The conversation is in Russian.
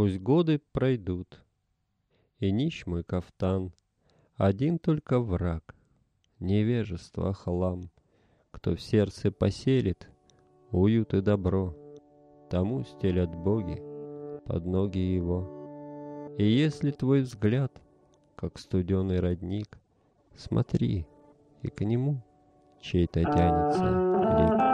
Пусть годы пройдут, и нищ мой кафтан, один только враг, невежество, хлам. Кто в сердце поселит уют и добро, тому стелят боги под ноги его. И если твой взгляд, как студеный родник, смотри, и к нему чей-то тянется лик.